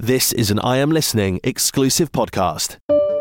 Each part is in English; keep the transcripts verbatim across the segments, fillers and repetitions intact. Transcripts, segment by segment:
This is an I Am Listening exclusive podcast.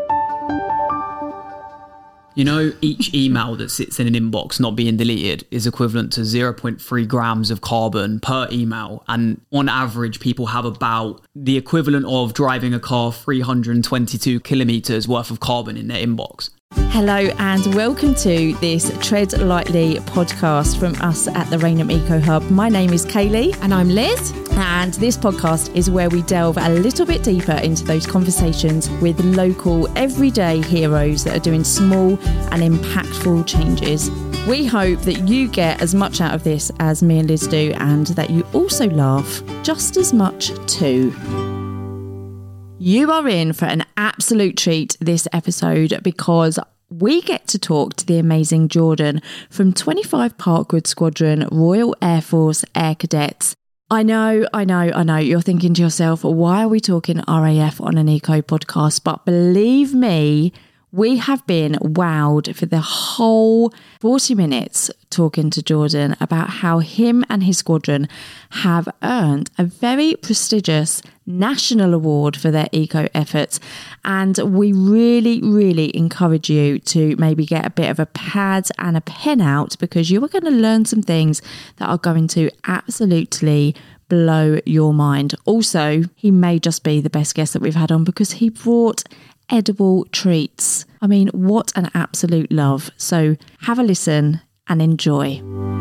You know, each email that sits in an inbox not being deleted is equivalent to zero point three grams of carbon per email. And on average, people have about the equivalent of driving a car three hundred twenty-two kilometres worth of carbon in their inbox. Hello and welcome to this Tread Lightly podcast from us at the Rainham Eco Hub. My name is Kaylee. And I'm Liz. And this podcast is where we delve a little bit deeper into those conversations with local everyday heroes that are doing small and impactful changes. We hope that you get as much out of this as me and Liz do, and that you also laugh just as much too. You are in for an absolute treat this episode because we get to talk to the amazing Jordan from twenty-five Parkwood Squadron Royal Air Force Air Cadets. I know, I know, I know, you're thinking to yourself, why are we talking R A F on an eco podcast? But believe me, we have been wowed for the whole forty minutes talking to Jordan about how him and his squadron have earned a very prestigious national award for their eco efforts. And we really, really encourage you to maybe get a bit of a pad and a pen out, because you are going to learn some things that are going to absolutely blow your mind. Also, he may just be the best guest that we've had on because he brought edible treats. I mean, what an absolute love. So have a listen and enjoy.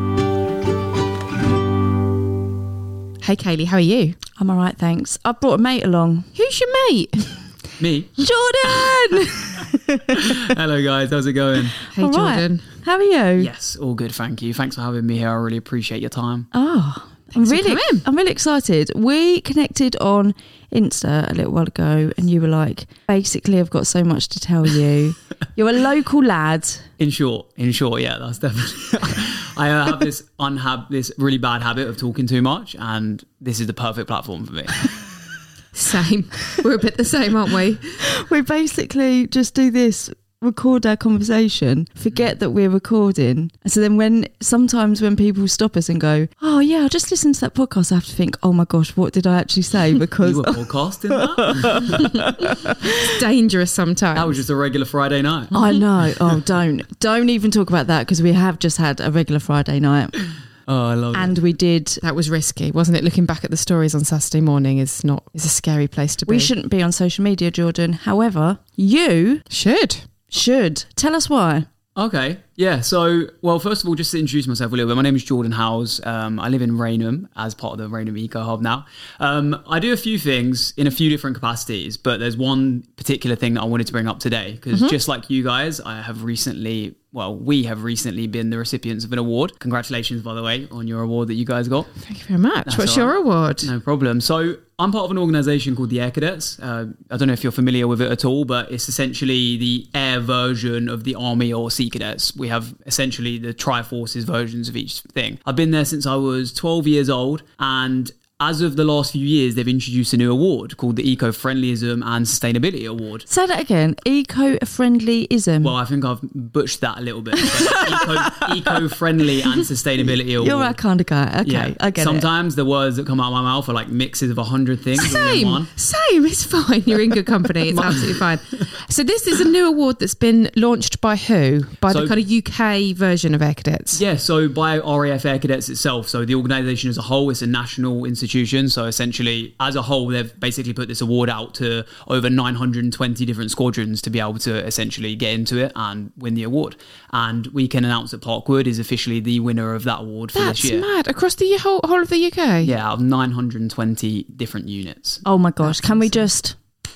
Hey Kaylee, how are you? I'm all right, thanks. I brought a mate along. Who's your mate? Me? Jordan! Hello guys, how's it going? Hey all Jordan. Right. How are you? Yes, all good, thank you. Thanks for having me here. I really appreciate your time. Oh, I'm for really, coming. I'm really excited. We connected on Insta a little while ago and you were like, basically, I've got so much to tell you. You're a local lad. In short, in short, yeah, that's definitely... I uh, have this unhab, this really bad habit of talking too much, and this is the perfect platform for me. Same. We're a bit the same, aren't we? We basically just do this, record our conversation, forget that we're recording. So then when sometimes when people stop us and go, oh yeah, I just listened to that podcast, I have to think, oh my gosh, what did I actually say? Because you were podcasting that? It's dangerous sometimes. That was just a regular Friday night. I know. Oh, don't. Don't even talk about that, because we have just had a regular Friday night. Oh, I love and it. we did. That was risky, wasn't it? Looking back at the stories on Saturday morning is not is a scary place to be. We shouldn't be on social media, Jordan. However, you should. Should. Tell us why. Okay, yeah, so, well, first of all, just to introduce myself a little bit, my name is Jordan Howes. Um, I live in Rainham as part of the Rainham Eco Hub now. Um, I do a few things in a few different capacities, but there's one particular thing that I wanted to bring up today, because mm-hmm. just like you guys, I have recently, well, we have recently been the recipients of an award. Congratulations, by the way, on your award that you guys got. Thank you very much. That's What's right. your award? No problem. So I'm part of an organisation called the Air Cadets. Uh, I don't know if you're familiar with it at all, but it's essentially the air version of the Army or Sea Cadets. We have essentially the Tri-Forces versions of each thing. I've been there since I was twelve years old, and as of the last few years, they've introduced a new award called the Eco-Friendlyism and Sustainability Award. Say that again. Eco-friendlyism. Well, I think I've butchered that a little bit. Eco, eco-friendly and Sustainability Award. You're that kind of guy. Okay, yeah. I get Sometimes it. the words that come out of my mouth are like mixes of a hundred things. all in Same, one. same. It's fine. You're in good company. It's absolutely fine. So this is a new award that's been launched by who? By So- the kind of U K version of Air Cadets. Yeah, so by R A F Air Cadets itself. So the organisation as a whole, it's a national institution. So essentially, as a whole, they've basically put this award out to over nine hundred twenty different squadrons to be able to essentially get into it and win the award. And we can announce that Parkwood is officially the winner of that award for That's this year. mad. Across the whole, whole of the U K? Yeah, out of nine hundred twenty different units. Oh my gosh, can we just...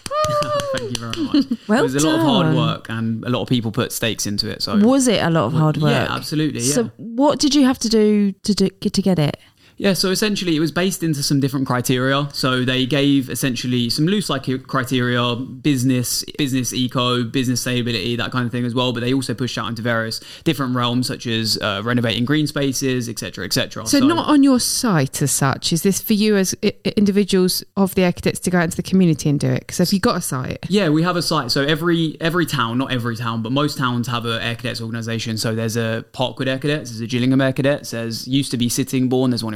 Thank you very much. Well it was a lot of hard done. work, and a lot of people put stakes into it. So Was it a lot of hard work? Yeah, absolutely. Yeah. So what did you have to do to do, to get it? Yeah, so essentially it was based into some different criteria. So they gave essentially some loose like criteria, business, business eco, business sustainability, that kind of thing as well. But they also pushed out into various different realms such as uh, renovating green spaces, et cetera, et cetera. So, so not on your site as such. Is this for you as I- individuals of the Air Cadets to go out into the community and do it? Because have you got a site? Yeah, we have a site. So every every town, not every town, but most towns have an Air Cadets organisation. So there's a Parkwood Air Cadets, there's a Gillingham Air Cadets, there's used to be Sittingbourne, there's one in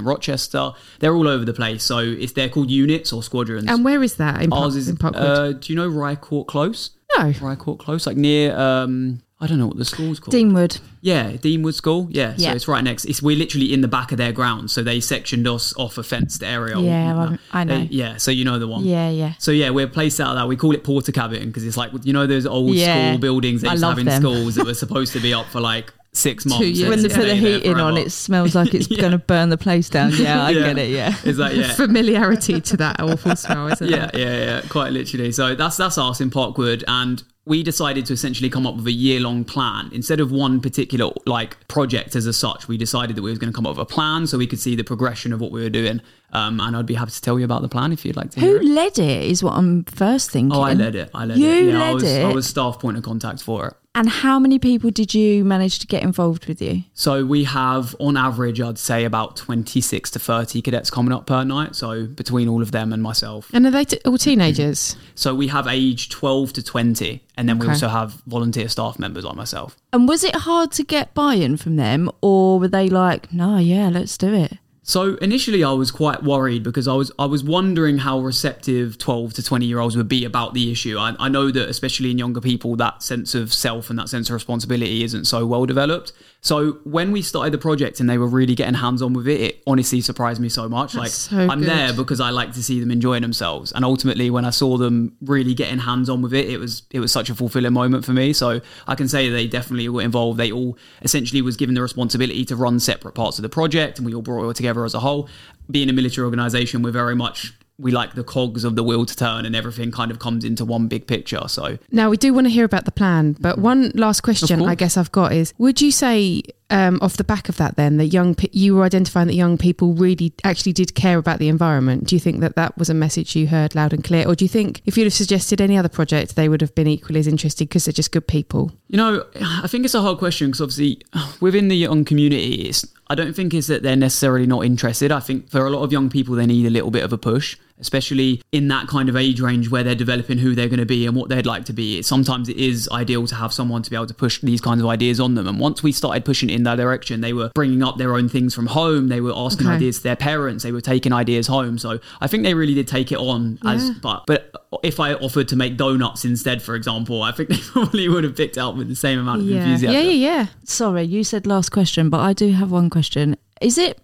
Rochester. They're all over the place. So it's they're called units or squadrons. And where is that in, Park, Ours is, in Parkwood? uh, do you know Rye Court Close? No. Rye Court Close, like near, um, I don't know what the school's called. Deanwood. Yeah, Deanwood School. Yeah, Yeah. so it's right next. It's we're literally in the back of their grounds. So they sectioned us off a fenced area. Yeah, I'm- I know. They- yeah, so you know the one. Yeah, yeah. So yeah, we're placed out of that. We call it Porter Cabin because it's like, you know, those old Yeah. school buildings they I used to love have in them. schools that were supposed to be up for like six months. years. and When they stay put the there heating on, forever. it smells like it's Yeah. going to burn the place down. Yeah, I Yeah. get it. Yeah. Is that yeah? Familiarity to that awful smell, isn't Yeah, it? yeah, yeah, quite literally. So that's that's us in Parkwood, and we decided to essentially come up with a year-long plan instead of one particular like project as a such. We decided that we were going to come up with a plan so we could see the progression of what we were doing. Um, and I'd be happy to tell you about the plan if you'd like to hear Who it. led it is what I'm first thinking. Oh, I led it. I led You it. Yeah, I led was, it? I was staff point of contact for it. And how many people did you manage to get involved with you? So we have, on average, I'd say about twenty-six to thirty cadets coming up per night. So between all of them and myself. And are they t- all teenagers? So we have age twelve to twenty. And then we Okay. also have volunteer staff members like myself. And was it hard to get buy-in from them, or were they like, no, yeah, let's do it? So initially I was quite worried because I was I was wondering how receptive twelve to twenty year olds would be about the issue. I, I know that especially in younger people, that sense of self and that sense of responsibility isn't so well developed. So when we started the project and they were really getting hands on with it, it honestly surprised me so much. That's like so I'm good. there because I like to see them enjoying themselves. And ultimately when I saw them really getting hands on with it, it was it was such a fulfilling moment for me. So I can say they definitely were involved. They all essentially was given the responsibility to run separate parts of the project, and we all brought it all together as a whole. Being a military organisation, we're very much, we like the cogs of the wheel to turn and everything kind of comes into one big picture. So Now, we do want to hear about the plan, but one last question Of course. I guess I've got is, would you say, um, off the back of that then, that young pe- you were identifying that young people really actually did care about the environment? Do you think that that was a message you heard loud and clear? Or do you think if you'd have suggested any other project, they would have been equally as interested because they're just good people? You know, I think it's a hard question because obviously within the young community, it's, I don't think it's that they're necessarily not interested. I think for a lot of young people, they need a little bit of a push, especially in that kind of age range where they're developing who they're going to be and what they'd like to be. Sometimes it is ideal to have someone to be able to push these kinds of ideas on them. And once we started pushing it in that direction, they were bringing up their own things from home. They were asking Okay. ideas to their parents. They were taking ideas home. So I think they really did take it on. As Yeah. but but if I offered to make donuts instead, for example, I think they probably would have picked it up with the same amount of Yeah, enthusiasm. yeah, yeah, yeah. Sorry, you said last question, but I do have one question. Is it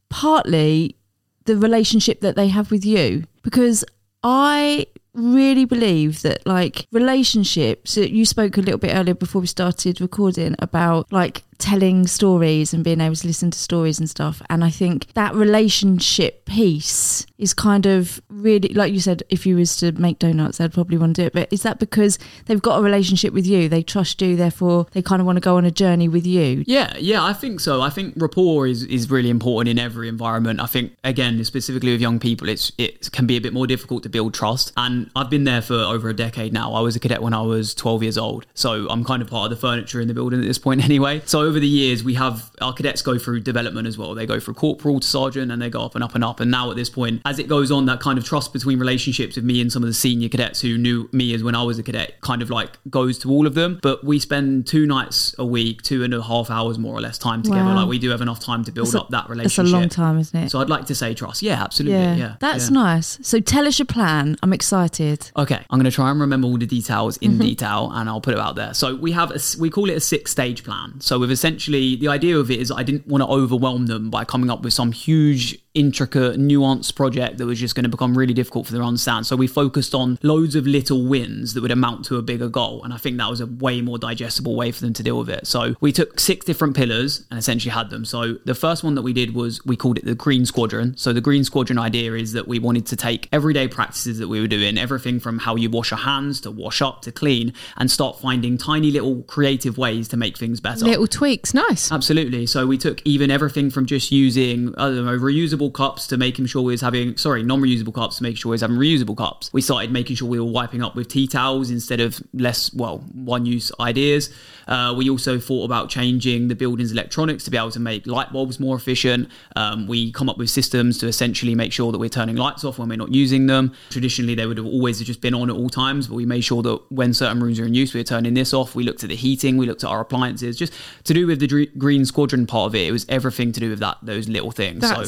partly the relationship that they have with you? Because I really believe that like relationships, you spoke a little bit earlier before we started recording about like telling stories and being able to listen to stories and stuff, and I think that relationship piece is kind of really, like you said, if you was to make donuts they'd probably want to do it, but is that because they've got a relationship with you, they trust you, therefore they kind of want to go on a journey with you? Yeah, yeah, I think so. I think rapport is, is really important in every environment. I think, again, specifically with young people, it's it can be a bit more difficult to build trust. And I've been there for over a decade now. I was a cadet when I was twelve years old. So I'm kind of part of the furniture in the building at this point anyway. So over the years, we have, our cadets go through development as well. They go through corporal to sergeant and they go up and up and up. And now at this point, as it goes on, that kind of trust between relationships with me and some of the senior cadets who knew me as when I was a cadet kind of like goes to all of them. But we spend two nights a week, two and a half hours more or less time together. Wow. Like we do have enough time to build That's a- up that That's relationship. a long time, isn't it? So I'd like to say trust. Yeah, absolutely. Yeah, yeah that's yeah. nice. So tell us your plan. I'm excited. Okay, I'm going to try and remember all the details in Mm-hmm. detail, and I'll put it out there. So we have a, we call it a six stage plan. So with essentially the idea of it is I didn't want to overwhelm them by coming up with some huge, intricate, nuanced project that was just going to become really difficult for them to understand. So we focused on loads of little wins that would amount to a bigger goal, and I think that was a way more digestible way for them to deal with it. So we took six different pillars and essentially had them. So the first one that we did was we called it the Green Squadron. So the Green Squadron idea is that we wanted to take everyday practices that we were doing, everything from how you wash your hands to wash up to clean, and start finding tiny little creative ways to make things better. Little tweaks, nice. Absolutely. So we took even everything from just using, I don't know, reusable cups to making sure we was having, sorry, non-reusable cups to making sure we was having reusable cups. We started making sure we were wiping up with tea towels instead of less, well, one-use ideas. Uh, we also thought about changing the building's electronics to be able to make light bulbs more efficient. Um, we come up with systems to essentially make sure that we're turning lights off when we're not using them. Traditionally, they would have always just been on at all times, but we made sure that when certain rooms are in use, we were turning this off. We looked at the heating, we looked at our appliances. Just to do with the Dre- Green Squadron part of it, it was everything to do with that, those little things. That's so awesome. that's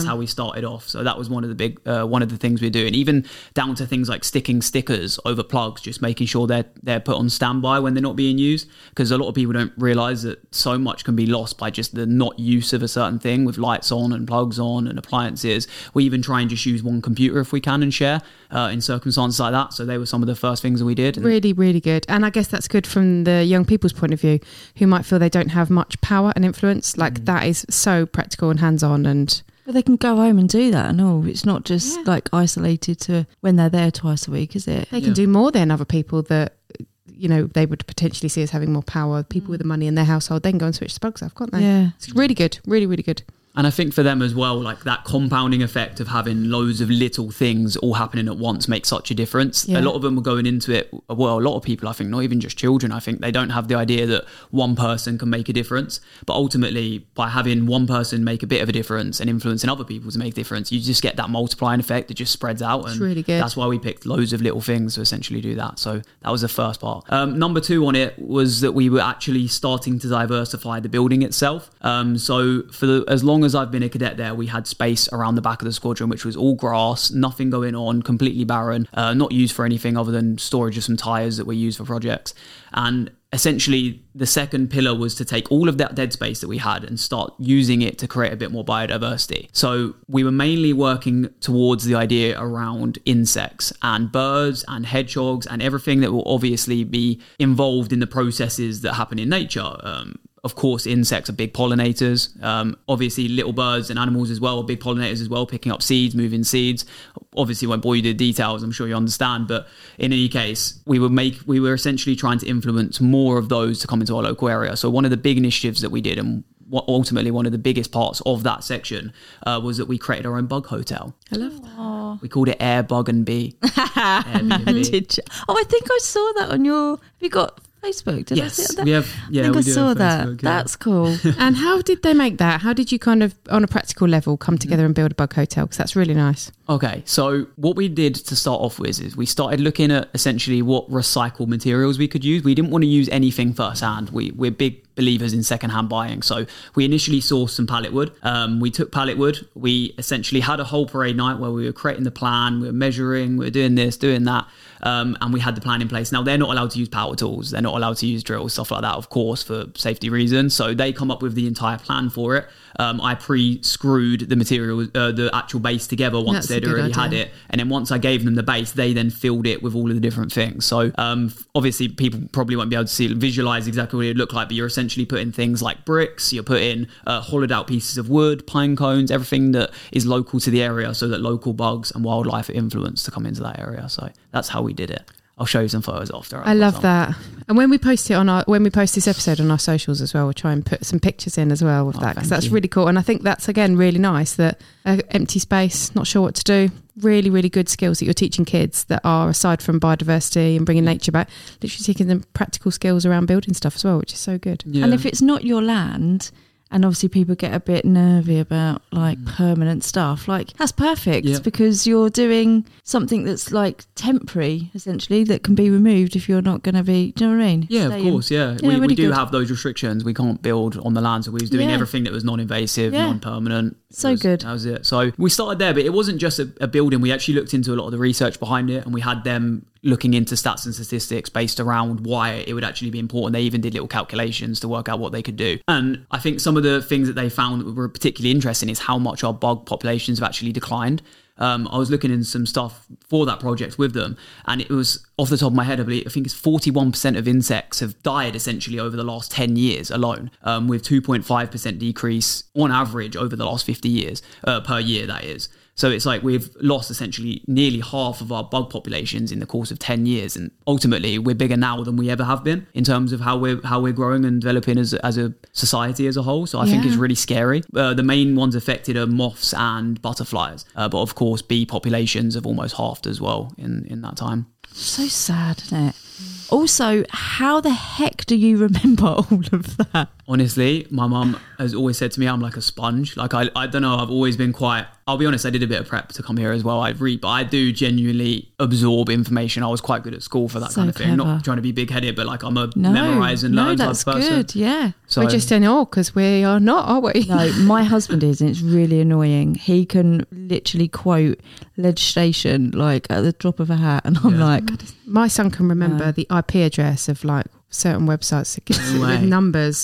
how we started off. So that was one of the big, uh, one of the things we're doing, even down to things like sticking stickers over plugs, just making sure they're, they're put on standby when they're not being used. Because a lot of people don't realize that so much can be lost by just the not use of a certain thing with lights on and plugs on and appliances. We even try and just use one computer if we can and share uh, in circumstances like that. So they were some of the first things that we did. Really, really good. And I guess that's good from the young people's point of view who might feel they don't have much power and influence. Like mm. that is so practical and hands-on, and but they can go home and do that and all. It's not just yeah. like isolated to when they're there twice a week, is it? They can yeah. do more than other people that, you know, they would potentially see as having more power. People mm. with the money in their household, they can go and switch the plugs off, can't they? Yeah. It's really good. Really, really good. And I think for them as well, like that compounding effect of having loads of little things all happening at once makes such a difference. Yeah. A lot of them were going into it, well, a lot of people, I think, not even just children, I think they don't have the idea that one person can make a difference. But ultimately, by having one person make a bit of a difference and influencing other people to make a difference, you just get that multiplying effect that just spreads out. And it's really good. That's why we picked loads of little things to essentially do that. So that was the first part. Um, number two on it was that we were actually starting to diversify the building itself. Um, so for the, as long as I've been a cadet there, we had space around the back of the squadron, which was all grass, nothing going on, completely barren, uh, not used for anything other than storage of some tyres that were used for projects. And essentially, the second pillar was to take all of that dead space that we had and start using it to create a bit more biodiversity. So we were mainly working towards the idea around insects and birds and hedgehogs and everything that will obviously be involved in the processes that happen in nature. Um, Of course, insects are big pollinators. Um, obviously, little birds and animals as well are big pollinators as well, picking up seeds, moving seeds. Obviously, won't bore you to the details, I'm sure you understand. But in any case, we would make we were essentially trying to influence more of those to come into our local area. So one of the big initiatives that we did, and what ultimately one of the biggest parts of that section, uh, was that we created our own bug hotel. I love that. Aww. We called it Air, Bug and Bee. Airbnb. Did you? Oh, I think I saw that on your... Have you got... Facebook? Did yes, I see that? we have. Yeah, I think we I do saw have that. Facebook, yeah. That's cool. And how did they make that? How did you kind of, on a practical level, come together and build a bug hotel? Because that's really nice. Okay, so what we did to start off with is we started looking at essentially what recycled materials we could use. We didn't want to use anything firsthand. We, we're big believers in secondhand buying. So we initially sourced some pallet wood. Um, we took pallet wood. We essentially had a whole parade night where we were creating the plan, we were measuring, we were doing this, doing that. Um, and we had the plan in place. Now, they're not allowed to use power tools. They're not allowed to use drills, stuff like that, of course, for safety reasons. So they come up with the entire plan for it. Um, I pre-screwed the material, uh, the actual base together once That's they'd already idea. had it. And then once I gave them the base, they then filled it with all of the different things. So um, obviously people probably won't be able to see, visualize exactly what it would look like, but you're essentially putting things like bricks, you're putting uh, hollowed out pieces of wood, pine cones, everything that is local to the area so that local bugs and wildlife are influenced to come into that area. So that's how we did it. I'll show you some photos after. I love that. And when we post it on our, when we post this episode on our socials as well, we'll try and put some pictures in as well with oh, that, because that's you. really cool. And I think that's, again, really nice that uh, empty space, not sure what to do, really, really good skills that you're teaching kids that are, aside from biodiversity and bringing nature back, literally taking them practical skills around building stuff as well, which is so good. Yeah. And if it's not your land... And obviously people get a bit nervy about like Mm. permanent stuff. Like that's perfect Yeah. because you're doing something that's like temporary, essentially, that can be removed if you're not going to be, do you know what I mean? Yeah, Staying. of course, yeah. Yeah, we, really we do good. have those restrictions. We can't build on the land, so we was doing Yeah. everything that was non-invasive, Yeah. non-permanent. It So was- good. That was it. So we started there, but it wasn't just a, a building. We actually looked into a lot of the research behind it, and we had them looking into stats and statistics based around why it would actually be important. They even did little calculations to work out what they could do. And I think some of the things that they found that were particularly interesting is how much our bug populations have actually declined. Um, I was looking in some stuff for that project with them, and it was off the top of my head, I believe, I think it's forty-one percent of insects have died essentially over the last ten years alone, um, with two point five percent decrease on average over the last fifty years, uh, per year, that is. So it's like we've lost essentially nearly half of our bug populations in the course of ten years. And ultimately, we're bigger now than we ever have been in terms of how we're how we're growing and developing as, as a society as a whole. So I think Yeah. it's really scary. Uh, the main ones affected are moths and butterflies. Uh, but of course, bee populations have almost halved as well in, in that time. So sad, isn't it? Also, how the heck do you remember all of that? Honestly, my mum has always said to me, I'm like a sponge. Like, I, I don't know, I've always been quite, I'll be honest, I did a bit of prep to come here as well. I read, but I do genuinely absorb information. I was quite good at school for that So kind of thing. clever. Not trying to be big-headed, but like I'm a No, memorise and no, learn type that's of person. good. Yeah. So, We're just in awe because we are not, are we? No, my husband is, and it's really annoying. He can literally quote legislation like at the drop of a hat, and I'm Yeah. like, My son can remember No. the I P address of like certain websites that gives No it with way. numbers,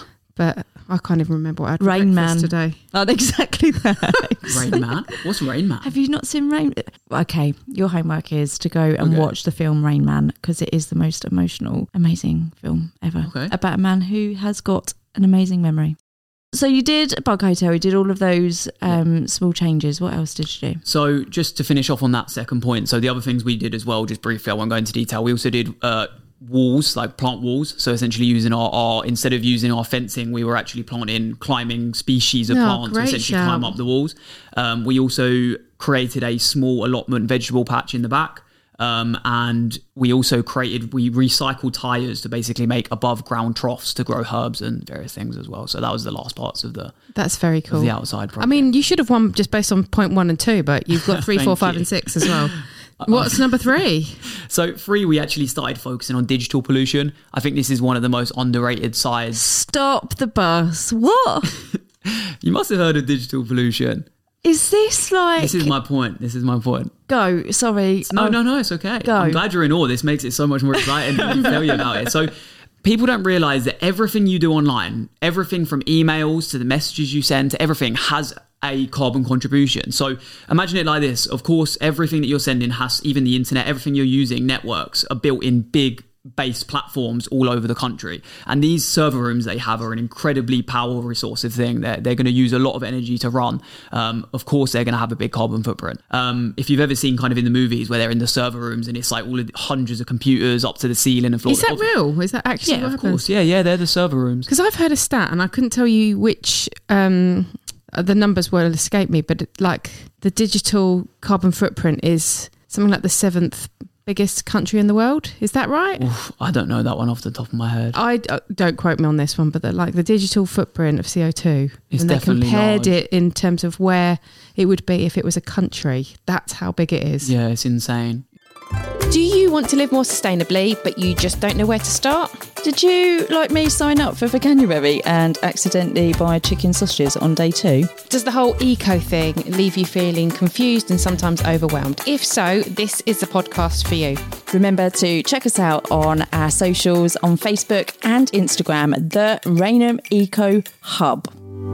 but I can't even remember what I had for Rain breakfast Man. today. not exactly that. Rain Man? What's Rain Man? Have you not seen Rain? Okay, your homework is to go and Okay. watch the film Rain Man, because it is the most emotional, amazing film ever Okay. about a man who has got an amazing memory. So you did Bug Hotel, you did all of those um, small changes. What else did you do? So just to finish off on that second point, so the other things we did as well, just briefly, I won't go into detail. We also did uh, walls, like plant walls. So essentially using our, our, instead of using our fencing, we were actually planting climbing species of Oh, plants to great essentially shout. climb up the walls. Um, we also created a small allotment vegetable patch in the back. Um, and we also created, we recycled tyres to basically make above ground troughs to grow herbs and various things as well. So that was the last parts of the, That's very of cool. the outside project. I mean, you should have won just based on point one and two, but you've got three, Thank four, five, you. and six as well. What's number three? So three, we actually started focusing on digital pollution. I think this is one of the most underrated sides. Stop the bus. What You must have heard of digital pollution. is this like? This is my point. This is my point. Go. Sorry. No, Oh, no, no, it's okay. Go. I'm glad you're in awe. This makes it so much more exciting to tell you about it. So people don't realize that everything you do online, everything from emails to the messages you send to everything has a carbon contribution. So imagine it like this. Of course, everything that you're sending has, even the internet, everything you're using, networks are built in big base platforms all over the country. And these server rooms they have are an incredibly power resourceful thing. They're, they're going to use a lot of energy to run. Um, of course, they're going to have a big carbon footprint. Um, if you've ever seen kind of in the movies where they're in the server rooms and it's like all of the hundreds of computers up to the ceiling and floor. Is that real? Is that actually Yeah, what of happens? course. Yeah, yeah, they're the server rooms. Because I've heard a stat, and I couldn't tell you which um, the numbers will escape me, but it, like the digital carbon footprint is something like the seventh biggest country in the world. Is that right? Oof, I don't know that one off the top of my head. I uh, don't quote me on this one, but the, like the digital footprint of C O two, It's and they definitely compared large. it in terms of where it would be if it was a country. That's how big it is. Yeah, it's insane. Do you want to live more sustainably, but you just don't know where to start? Did you, like me, sign up for Veganuary and accidentally buy chicken sausages on day two? Does the whole eco thing leave you feeling confused and sometimes overwhelmed? If so, this is the podcast for you. Remember to check us out on our socials on Facebook and Instagram, the Rainham Eco Hub.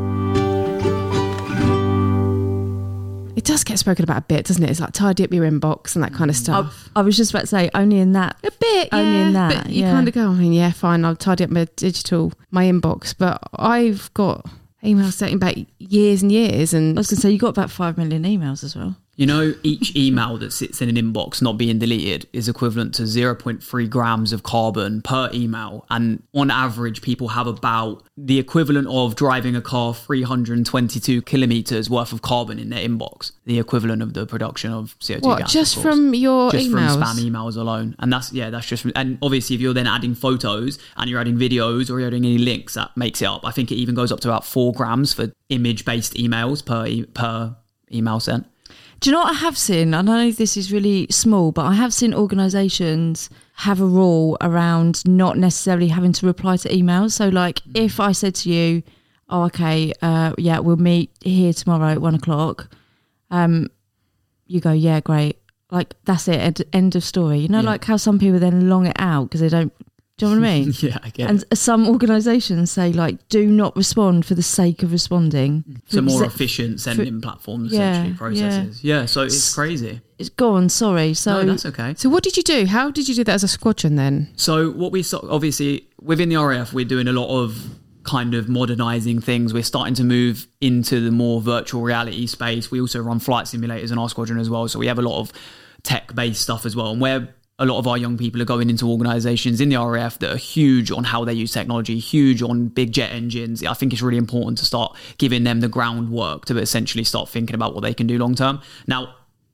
It does get spoken about a bit, doesn't it? It's like tidy up your inbox and that kind of I, stuff. I was just about to say, only in that. A bit, Only yeah, in that, but you yeah. kind of go, I mean, yeah, fine, I'll tidy up my digital, my inbox, but I've got emails dating back years and years, and I was going to say, you got about five million emails as well. You know, each email that sits in an inbox not being deleted is equivalent to zero point three grams of carbon per email. And on average, people have about the equivalent of driving a car three hundred twenty-two kilometers worth of carbon in their inbox, the equivalent of the production of C O two what, gas. just of course. from your just emails? from spam emails alone. And that's, yeah, that's just, and obviously if you're then adding photos and you're adding videos or you're adding any links, that makes it up. I think it even goes up to about four grams for image-based emails per e- per email sent. Do you know what I have seen? I know this is really small, but I have seen organisations have a rule around not necessarily having to reply to emails. So, like, if I said to you, oh, okay, uh, yeah, we'll meet here tomorrow at one o'clock, um, you go, yeah, great. Like, that's it, end, end of story. You know, Yeah. like how some people then long it out because they don't, do you know what I mean? Yeah, I get And it. some organisations say, like, do not respond for the sake of responding. So more For- efficient sending platforms, Yeah, essentially, processes. Yeah. so it's crazy. It's gone, sorry. So No, that's okay. So what did you do? How did you do that as a squadron then? So what we saw, obviously, within the R A F, we're doing a lot of kind of modernising things. We're starting to move into the more virtual reality space. We also run flight simulators in our squadron as well. So we have a lot of tech-based stuff as well. And where a lot of our young people are going into organisations in the R A F that are huge on how they use technology, huge on big jet engines. I think it's really important to start giving them the groundwork to essentially start thinking about what they can do long term. Now,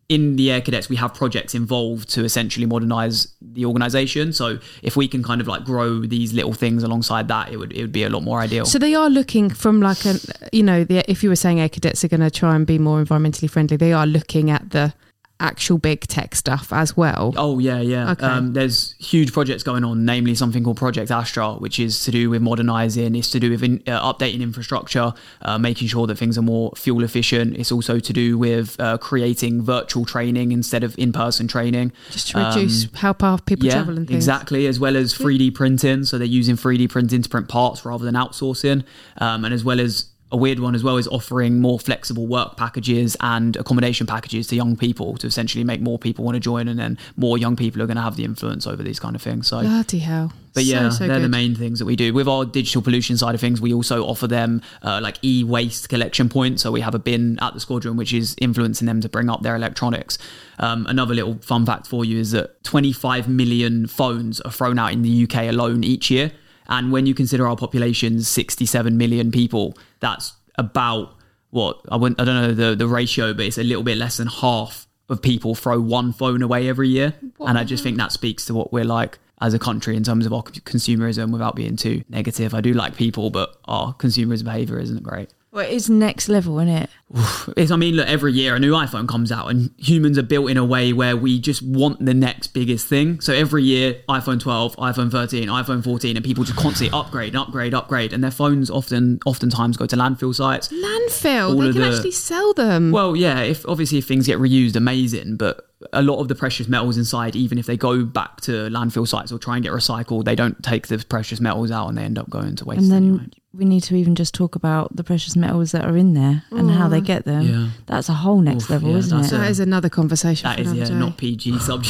in the Air Cadets, we have projects involved to essentially modernise the organisation. So if we can kind of like grow these little things alongside that, it would it would be a lot more ideal. So they are looking from like a, you know, the, if you were saying Air Cadets are going to try and be more environmentally friendly, they are looking at the actual big tech stuff as well. Oh yeah, yeah. Okay. Um, there's huge projects going on, namely something called Project Astra, which is to do with modernising. It's to do with in, uh, updating infrastructure, uh, making sure that things are more fuel efficient. It's also to do with uh, creating virtual training instead of in-person training, Just to reduce um, how far people yeah, travel and things. Exactly, as well as three D printing. So they're using three D printing to print parts rather than outsourcing, um, and as well as a weird one as well is offering more flexible work packages and accommodation packages to young people to essentially make more people want to join, and then more young people are going to have the influence over these kind of things. So bloody hell. But so, yeah, so they're good. the main things that we do. With our digital pollution side of things, we also offer them uh, like e-waste collection points. So we have a bin at the squadron, which is influencing them to bring up their electronics. Um, another little fun fact for you is that twenty-five million phones are thrown out in the U K alone each year. And when you consider our population sixty-seven million people, that's about what I wouldn't, I don't know the, the ratio, but it's a little bit less than half of people throw one phone away every year. What? And I just think that speaks to what we're like as a country in terms of our consumerism, without being too negative. I do like people, but our consumerist behaviour isn't great. Well, it is next level, isn't it? It's, I mean, look, every year a new iPhone comes out, and humans are built in a way where we just want the next biggest thing. So every year, iPhone twelve, iPhone thirteen, iPhone fourteen, and people just constantly upgrade, upgrade, upgrade. And their phones often, oftentimes go to landfill sites. Landfill? All they of can the- actually sell them. Well, yeah, if obviously if things get reused, amazing, but a lot of the precious metals inside, even if they go back to landfill sites or try and get recycled, they don't take the precious metals out and they end up going to waste And then anyway. we need to even just talk about the precious metals that are in there and how they get them. Yeah. That's a whole next Oof, level, yeah, isn't that's it? a- that is another conversation That for is, another yeah, day. not P G subject.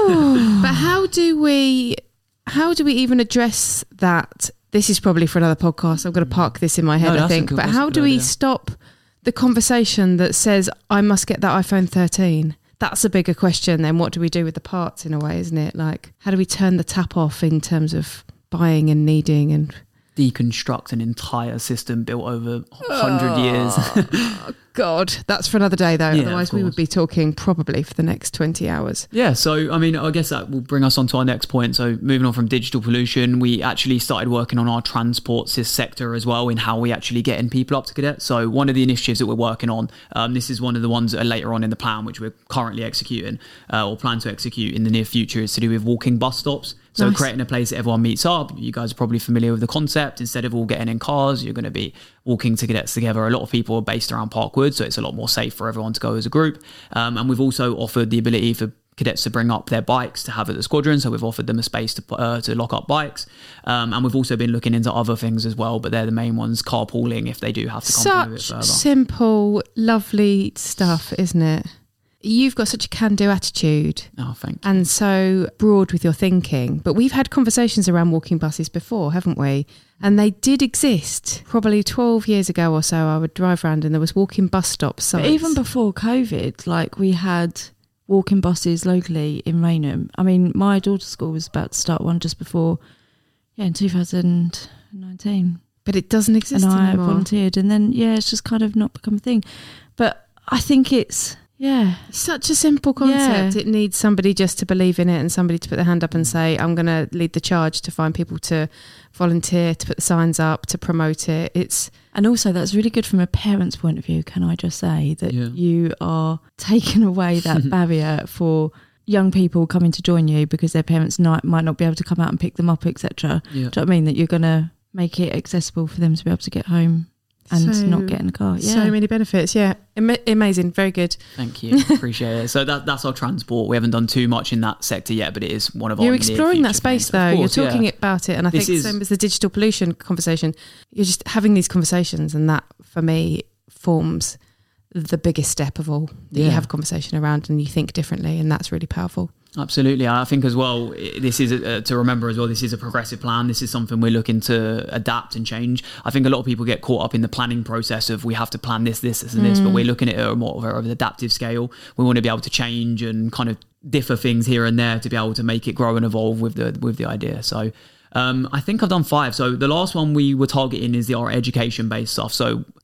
But how do we how do we even address that? This is probably for another podcast. I'm going to park this in my head, No, I that's a think. good- But that's a how good do we idea. stop the conversation that says, I must get that iPhone thirteen? That's a bigger question than what do we do with the parts, in a way, isn't it? Like, how do we turn the tap off in terms of buying and needing and... Deconstruct an entire system built over one hundred years. God, that's for another day though. Yeah, Otherwise of we would course. be talking probably for the next twenty hours. Yeah, so I mean, I guess that will bring us on to our next point. So moving on from digital pollution, we actually started working on our transport sys sector as well, in how we actually getting people up to cadet. So one of the initiatives that we're working on, um, this is one of the ones that are later on in the plan, which we're currently executing uh, or plan to execute in the near future, is to do with walking bus stops. So Nice. creating a place that everyone meets up. You guys are probably familiar with the concept. Instead of all getting in cars, you're going to be walking to cadets together. A lot of people are based around Parkwood, so it's a lot more safe for everyone to go as a group. Um, and we've also offered the ability for cadets to bring up their bikes to have at the squadron. So we've offered them a space to uh, to lock up bikes. Um, and we've also been looking into other things as well, but they're the main ones, carpooling if they do have to come from a bit Such further. simple, lovely stuff, isn't it? You've got such a can-do attitude Oh, thank you. and so broad with your thinking. But we've had conversations around walking buses before, haven't we? And they did exist. Probably twelve years ago or so, I would drive around and there was walking bus stops. But even before COVID, like we had walking buses locally in Raynham. I mean, my daughter's school was about to start one just before, yeah, in two thousand nineteen. But it doesn't exist And I anymore. volunteered. And then, yeah, it's just kind of not become a thing. But I think it's, yeah. Such a simple concept. Yeah. It needs somebody just to believe in it and somebody to put their hand up and say, I'm going to lead the charge to find people to volunteer, to put the signs up, to promote it. It's And also, that's really good from a parent's point of view, can I just say, that Yeah. you are taking away that barrier for young people coming to join you because their parents not, might not be able to come out and pick them up, et cetera. Yeah. Do you know what I mean? That you're going to make it accessible for them to be able to get home and So- not get in the car. Yeah. so many benefits. Yeah. Ama- amazing. Very good. Thank you. Appreciate it. So that, that's our transport. We haven't done too much in that sector yet, but it is one of our You're near exploring that future space things. Of though. course, You're talking yeah. about it. And I This think is- same as the digital pollution conversation, you're just having these conversations, and that for me forms the biggest step of all, that you Yeah. have a conversation around and you think differently, and that's really powerful. Absolutely. I think as well, i- this is a, to remember as well, this is a progressive plan. This is something we're looking to adapt and change. I think a lot of people get caught up in the planning process of we have to plan this, this, this and this, but we're looking at it on more of an adaptive scale. We want to be able to change and kind of differ things here and there to be able to make it grow and evolve with the with the idea. So um, I think I've done five. So the last one we were targeting is the our education-based stuff. So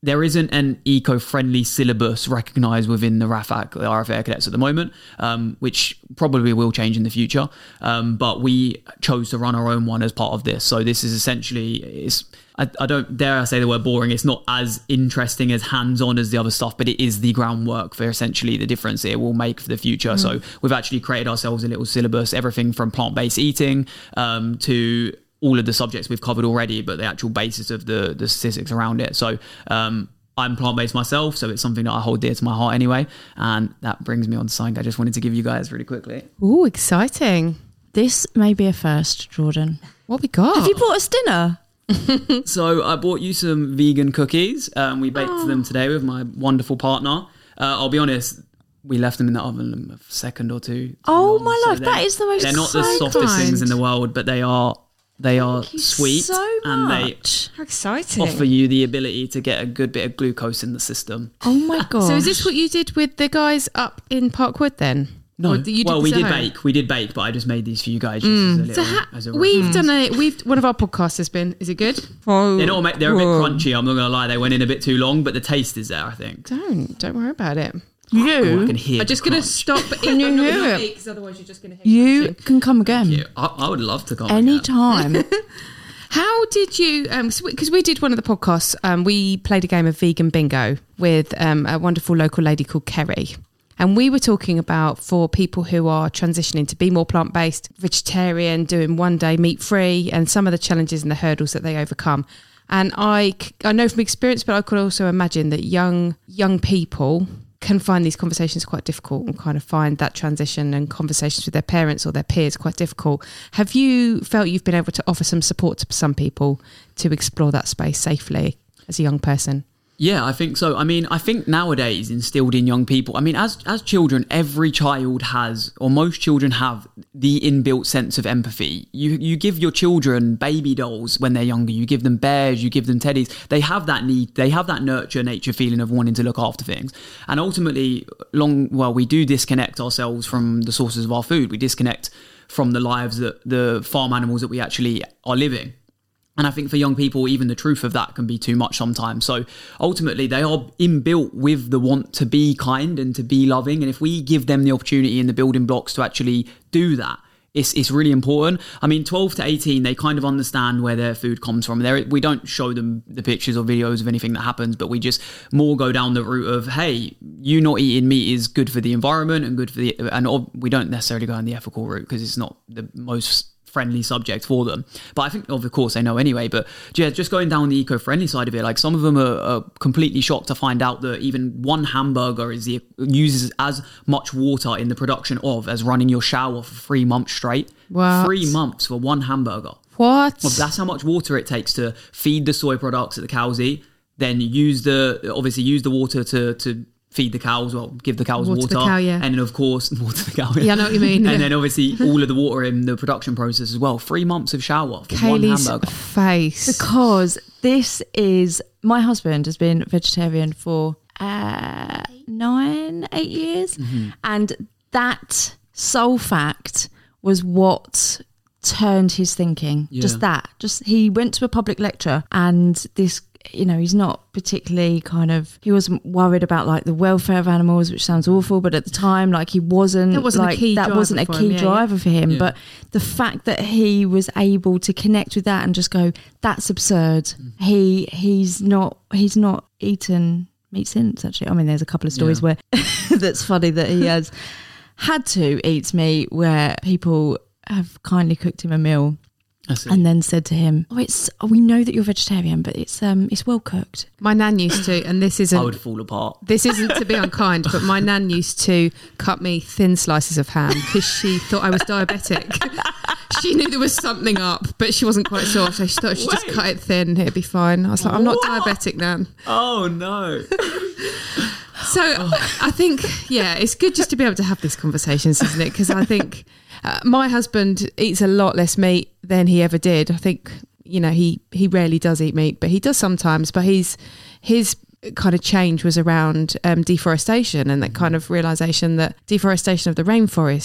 there isn't an eco-friendly syllabus recognised within the R A F A C, the R F A Air Cadets at the moment, um, which probably will change in the future. Um, but we chose to run our own one as part of this. So this is essentially, it's, I, I don't dare I say the word boring. It's not as interesting as hands-on as the other stuff, but it is the groundwork for essentially the difference it will make for the future. Mm. So we've actually created ourselves a little syllabus, everything from plant-based eating um, to all of the subjects we've covered already, but the actual basis of the, the statistics around it. So um, I'm plant-based myself, so it's something that I hold dear to my heart anyway. And that brings me on to something I just wanted to give you guys really quickly. Ooh, exciting. This may be a first, Jordan. What we got? Have you brought us dinner? So I bought you some vegan cookies. Um, we baked oh. them today with my wonderful partner. Uh, I'll be honest, we left them in the oven a second or two. Oh long, my so life, that is the most They're not so the softest kind. things in the world, but they are they are Thank you sweet so and they How exciting. offer you the ability to get a good bit of glucose in the system. Oh my god! So is this what you did with the guys up in Parkwood then? No, Or you did well, this we at did home? bake. We did bake, but I just made these for you guys. Just as a little, So ha- as a we've reference. done a we've one of our podcasts has been. Is it good? Oh, They're, not, they're a bit crunchy. I'm not gonna lie. They went in a bit too long, but the taste is there. I think. Don't don't worry about it. Oh, I you, can hear. I'm just the going to crunch. stop. Can you I'm not hear gonna it? eat, 'cause otherwise you're just going to hear you crunching. can come again Yeah, I, I would love to come again. anytime. How did you? Because we did one of the podcasts. Um, we played a game of vegan bingo with um, a wonderful local lady called Kerry. And we were talking about for people who are transitioning to be more plant-based, vegetarian, doing one day meat-free, and some of the challenges and the hurdles that they overcome. And I, I know from experience, but I could also imagine that young young people can find these conversations quite difficult and kind of find that transition and conversations with their parents or their peers quite difficult. Have you felt you've been able to offer some support to some people to explore that space safely as a young person? Yeah, I think so. I mean, I think nowadays instilled in young people, I mean, as as children, every child has, or most children have, the inbuilt sense of empathy. You you give your children baby dolls when they're younger, you give them bears, you give them teddies. They have that need, they have that nurture nature feeling of wanting to look after things. And ultimately, long well, we do disconnect ourselves from the sources of our food. We disconnect from the lives that the farm animals that we actually are living. And I think for young people, even the truth of that can be too much sometimes. So ultimately, they are inbuilt with the want to be kind and to be loving. And if we give them the opportunity and the building blocks to actually do that, it's it's really important. I mean, twelve to eighteen, they kind of understand where their food comes from. They're, we don't show them the pictures or videos of anything that happens, but we just more go down the route of, hey, you not eating meat is good for the environment and good for the... And we don't necessarily go on the ethical route because it's not the most friendly subject for them, but I think of course they know anyway. But yeah, just going down the eco-friendly side of it, like some of them are, are completely shocked to find out that even one hamburger is the uses as much water in the production of as running your shower for three months straight. What? Three months for one hamburger. What? Well, that's how much water it takes to feed the soy products that the cows eat, then use the obviously use the water to to feed the cows, well, give the cows Water water, the cow, yeah. and then of course water the cow. Yeah, I know what you mean. And yeah. then obviously all of the water in the production process as well. Three months of shower for one Kaylee's hamburger. face. Because this is, my husband has been vegetarian for uh, nine, eight years. Mm-hmm. And that sole fact was what turned his thinking. Yeah. Just that. Just he went to a public lecture and this, you know, he's not particularly kind of, he wasn't worried about like the welfare of animals, which sounds awful, but at the time, like he wasn't, That wasn't a like, key that driver wasn't a for key him, yeah, driver for him. Yeah. But the fact that he was able to connect with that and just go, that's absurd. Mm. He, he's not, he's not eaten meat since actually. I mean, there's a couple of stories Yeah. where that's funny that he has had to eat meat where people have kindly cooked him a meal and then said to him, "Oh, it's oh, we know that you're vegetarian, but it's um it's well cooked." My nan used to, and this isn't I would fall apart. this isn't to be unkind, but my nan used to cut me thin slices of ham because she thought I was diabetic. She knew there was something up, but she wasn't quite sure, so she thought she'd just Wait. cut it thin, it'd be fine. I was like, I'm not What? diabetic, nan. Oh no. So I think, yeah, it's good just to be able to have these conversations, isn't it? Because I think uh, my husband eats a lot less meat than he ever did. I think, you know, he, he rarely does eat meat, but he does sometimes. But he's his kind of change was around um, deforestation and that kind of realisation that deforestation of the rainforest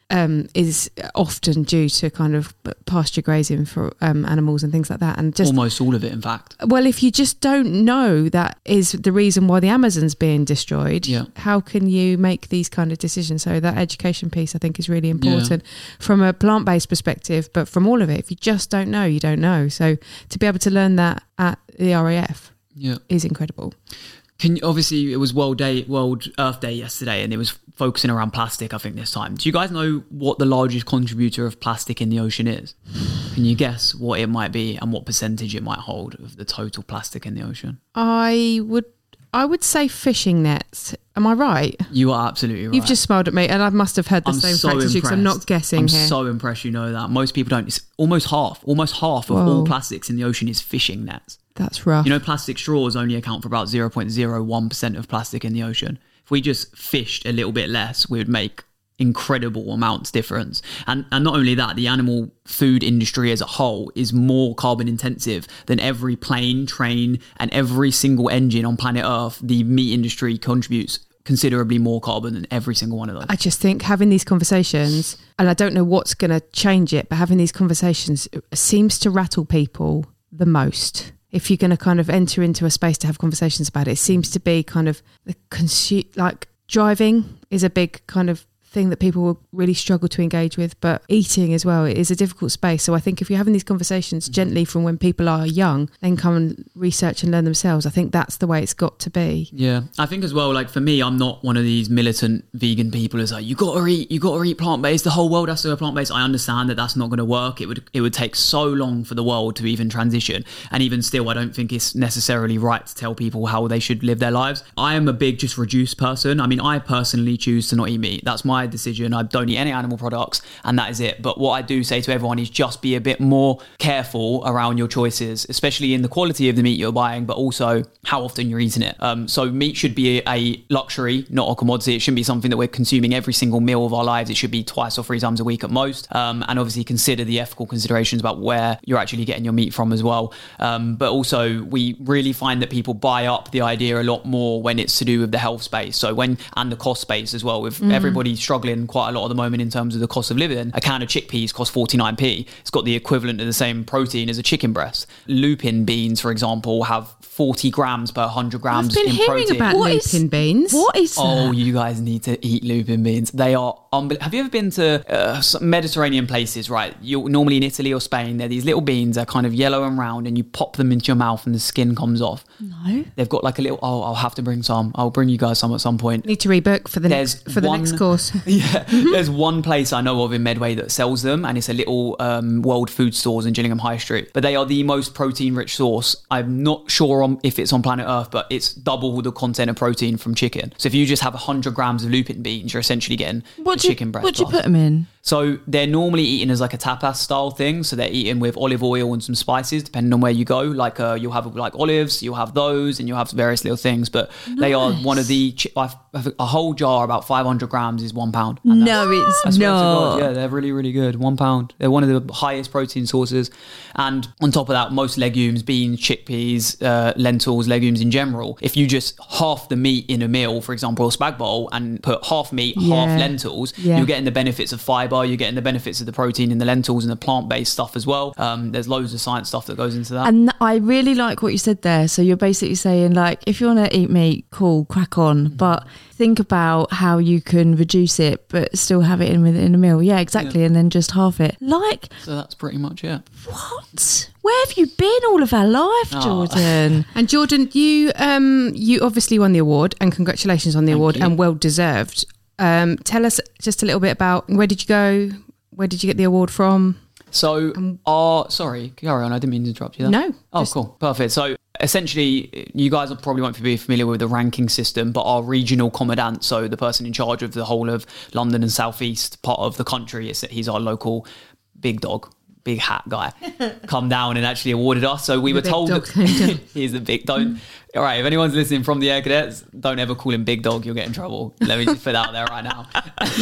um, is often due to kind of pasture grazing for um, animals and things like that. And just almost all of it, in fact. Well, if you just don't know that is the reason why the Amazon's being destroyed, yeah. how can you make these kind of decisions? So that education piece, I think, is really important yeah. from a plant-based perspective, but from all of it, if you just don't know, you don't know. So to be able to learn that at the R A F yeah. is incredible. Can you, obviously, it was World Day, World Earth Day yesterday, and it was focusing around plastic, I think, this time. Do you guys know what the largest contributor of plastic in the ocean is? Can you guess what it might be and what percentage it might hold of the total plastic in the ocean? I would I would say fishing nets. Am I right? You are absolutely right. You've just smiled at me, and I must have heard the I'm same so facts as you, because I'm not guessing I'm here. so impressed you know that. Most people don't. It's almost half, almost half of Whoa. all plastics in the ocean is fishing nets. That's rough. You know, plastic straws only account for about zero point zero one percent of plastic in the ocean. If we just fished a little bit less, we would make incredible amounts difference. And and not only that, the animal food industry as a whole is more carbon intensive than every plane, train, and every single engine on planet Earth. The meat industry contributes considerably more carbon than every single one of those. I just think having these conversations, and I don't know what's going to change it, but having these conversations seems to rattle people the most. If you're going to kind of enter into a space to have conversations about it, it seems to be kind of the consu- like driving is a big kind of thing that people will really struggle to engage with, but eating as well, it is a difficult space. So I think if you're having these conversations gently from when people are young, then come and research and learn themselves, I think that's the way it's got to be. Yeah, I think as well, like for me, I'm not one of these militant vegan people who's like, you gotta eat, you gotta eat plant-based, the whole world has to go plant-based. I understand that that's not going to work. It would it would take so long for the world to even transition, and even still, I don't think it's necessarily right to tell people how they should live their lives. I am a big just reduce person. I mean, I personally choose to not eat meat. That's my decision. I don't eat any animal products, and that is it. But what I do say to everyone is just be a bit more careful around your choices, especially in the quality of the meat you're buying, but also how often you're eating it. Um, so meat should be a luxury, not a commodity. It shouldn't be something that we're consuming every single meal of our lives. It should be twice or three times a week at most. Um, and obviously consider the ethical considerations about where you're actually getting your meat from as well. Um, but also we really find that people buy up the idea a lot more when it's to do with the health space. So when, and the cost space as well, with mm. everybody struggling quite a lot at the moment in terms of the cost of living. A can of chickpeas costs forty-nine p. It's got the equivalent of the same protein as a chicken breast. Lupin beans, for example, have forty grams per one hundred grams I've been in hearing protein. about What lupin is- beans. What is that? Oh, you guys need to eat lupin beans. They are unbelievable. Have you ever been to uh, some Mediterranean places, right? You're normally in Italy or Spain. They're these little beans. They're kind of yellow and round, and you pop them into your mouth and the skin comes off. No. They've got like a little, oh, I'll have to bring some. I'll bring you guys some at some point. Need to rebook for the There's next for the one- next course. Yeah, there's one place I know of in Medway that sells them, and it's a little um, World Food Stores in Gillingham High Street. But they are the most protein-rich source. I'm not sure on, if it's on planet Earth, but it's double the content of protein from chicken. So if you just have one hundred grams of lupin beans, you're essentially getting What a do you, chicken breast. what do you plus. put them in? So they're normally eaten as like a tapas style thing. So they're eaten with olive oil and some spices, depending on where you go. Like uh, you'll have like olives, you'll have those, and you'll have various little things. But nice. They are one of the chi- a whole jar about five hundred grams is one pound. And No, it's I swear to not. God, yeah, they're really, really good. One pound. They're one of the highest protein sources. And on top of that, most legumes, beans, chickpeas, uh, lentils, legumes in general, if you just half the meat in a meal, for example, a spag bowl, and put half meat, Yeah. half lentils, Yeah. you're getting the benefits of fibre, you're getting the benefits of the protein in the lentils and the plant-based stuff as well. Um, there's loads of science stuff that goes into that. And I really like what you said there. So you're basically saying, like, if you want to eat meat, cool, crack on. But think about how you can reduce it, but still have it in within a meal. Yeah, exactly. Yeah. And then just half it. Like, So that's pretty much it. what? Where have you been all of our life, Oh. Jordan? And Jordan, you um you obviously won the award, and congratulations on the Thank award, you. and well deserved. Um, tell us just a little bit about where did you go? Where did you get the award from? So, our sorry, carry on. I didn't mean to interrupt you there. No, Oh, just- cool. Perfect. So, essentially, you guys are probably won't be familiar with the ranking system, but our regional commandant, so the person in charge of the whole of London and Southeast part of the country, is he's our local big dog, big hat guy, come down and actually awarded us. So we The were big told dog that came down. he's the big don't. All right, if anyone's listening from the Air Cadets, don't ever call him Big Dog. You'll get in trouble. Let me just put that out there right now.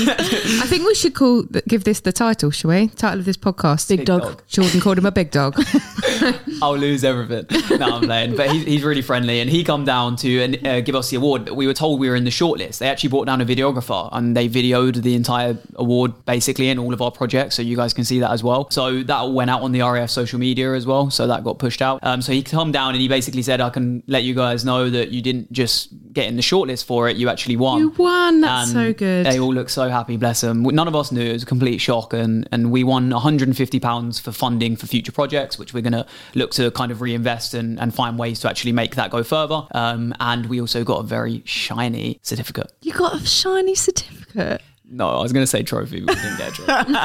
I think we should call give this the title, shall we? Title of this podcast: Big, Big dog. dog. Jordan called him a big dog. I'll lose everything. No, I'm playing. But he's, he's really friendly, and he come down to and uh, give us the award. We were told we were in the shortlist. They actually brought down a videographer, and they videoed the entire award basically in all of our projects, so you guys can see that as well. So that went out on the R A F social media as well, so that got pushed out. Um, so he come down and he basically said, I can let you guys know that you didn't just get in the shortlist for it, you actually won. You won. That's And so good. They all look so happy, bless them. None of us knew. It was a complete shock, and and we won one hundred fifty pounds for funding for future projects, which we're going to look to kind of reinvest and, and find ways to actually make that go further. Um, and we also got a very shiny certificate. You got a shiny certificate. No, I was going to say trophy, but we didn't get a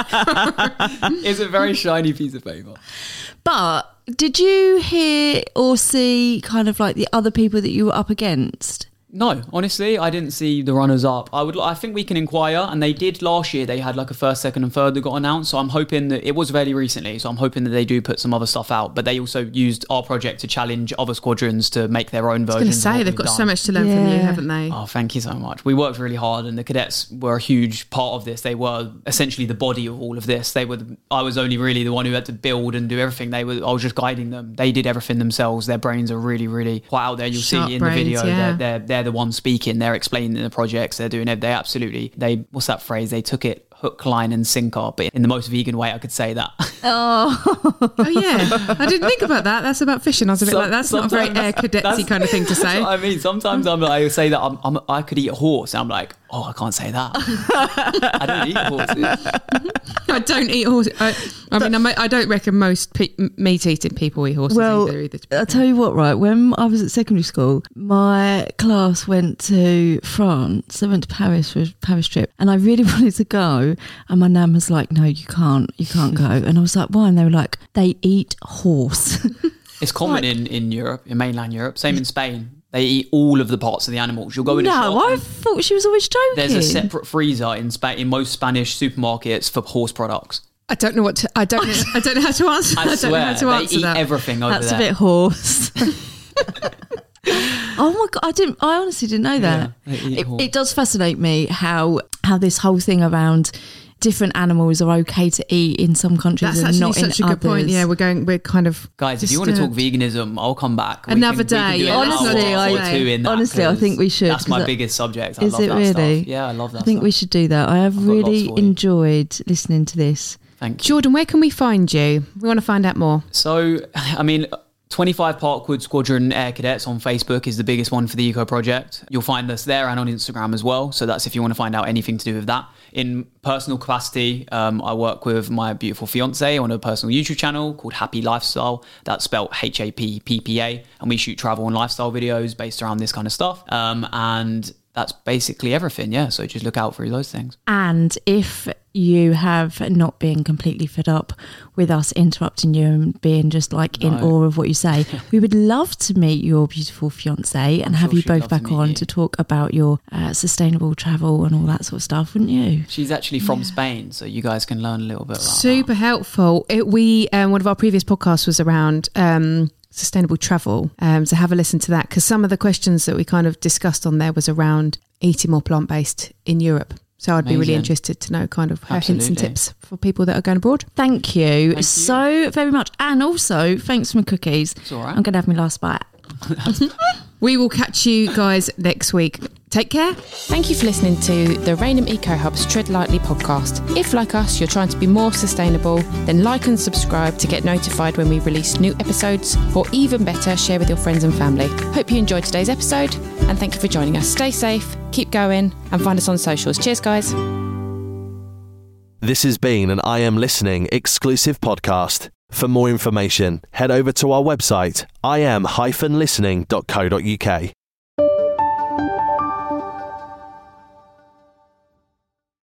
trophy. It's a very shiny piece of paper. But did you hear or see kind of like the other people that you were up against? No, honestly, I didn't see the runners up. I would, I think we can inquire, and they did last year. They had like a first, second, and third that got announced. So I'm hoping that it was very recently. So I'm hoping that they do put some other stuff out. But they also used our project to challenge other squadrons to make their own I was versions. going to of say what they've we've got done. so much to learn from you, Yeah. haven't they? Oh, thank you so much. We worked really hard, and the cadets were a huge part of this. They were essentially the body of all of this. They were. The, I was only really the one who had to build and do everything. They were. I was just guiding them. They did everything themselves. Their brains are really, really quite out there. You'll Sharp see in brains, the video. yeah. They're, they're they're the ones speaking. They're explaining the projects. They're doing it. They absolutely. They what's that phrase? They took it hook, line, and sinker, but in the most vegan way I could say that. Oh, Oh yeah, I didn't think about that. That's about fishing. I was a bit Some- like, that's not a very sometimes air cadetsy that's- kind of thing to That's say. what I mean. Sometimes I'm like, I say that I'm, I'm I could eat a horse. And I'm like, oh, I can't say that. I don't eat horses. I don't eat horse. I, I mean, I'm, I don't reckon most pe- meat eating people eat horses well, either. either to be I'll fair. tell you what, right? When I was at secondary school, my class went to France. They went to Paris for a Paris trip, and I really wanted to go. And my nan was like, "No, you can't. You can't go." And I was like, "Why?" And they were like, "They eat horse." It's common in, in Europe, in mainland Europe. Same in Spain. They eat all of the parts of the animals. You'll go in a no, shop. I and thought she was always joking. There's a separate freezer in Spain in most Spanish supermarkets for horse products. I don't know what to. I don't. Know, I don't know how to answer. I, I, don't know swear, how to they answer eat that. everything over That's there. a bit horse. Oh my god! I didn't. I honestly didn't know that. Yeah, they eat it, horse. it does fascinate me how how this whole thing around different animals are okay to eat in some countries That's and actually not such a in good point. others. Yeah, we're going. We're kind of Guys, if you want to talk disturbed. veganism, I'll come back. We Another can- we can day, do yeah, an let's hour not do or it. two in that, Honestly, I 'cause think we should, That's my 'cause I- biggest subject. I Is love it that really? stuff. Yeah, I love that I think stuff. we should do that. I have I've got lots really for you. enjoyed listening to this. Thank you. Jordan, where can we find you? We want to find out more. So, I mean, twenty-five Parkwood Squadron Air Cadets on Facebook is the biggest one for the Eco Project. You'll find us there and on Instagram as well. So that's if you want to find out anything to do with that. In personal capacity, um, I work with my beautiful fiance on a personal YouTube channel called Happy Lifestyle. That's spelled H A P P P A. And we shoot travel and lifestyle videos based around this kind of stuff. Um, and that's basically everything. Yeah. So just look out for those things. And if you have not been completely fed up with us interrupting you and being just like in No. awe of what you say, we would love to meet your beautiful fiance and I'm have sure you she'd both love to back meet on you. to talk about your uh, sustainable travel and all that sort of stuff, wouldn't you? She's actually from Spain. So you guys can learn a little bit about Super helpful. It, we um, one of our previous podcasts was around um, sustainable travel. Um, so have a listen to that because some of the questions that we kind of discussed on there was around eating more plant based in Europe. So I'd be really Amazing. interested to know kind of her hints and Absolutely. tips for people that are going abroad. Thank you Thank you. so very much. And also, thanks for my cookies. It's all right. I'm going to have my last bite. We will catch you guys next week. Take care. Thank you for listening to the Rainham Eco Hub's Tread Lightly podcast. If, like us, you're trying to be more sustainable, then like and subscribe to get notified when we release new episodes, or even better, share with your friends and family. Hope you enjoyed today's episode, and thank you for joining us. Stay safe, keep going, and find us on socials. Cheers, guys. This has been an I Am Listening exclusive podcast. For more information, head over to our website, i am dash listening dot co dot uk.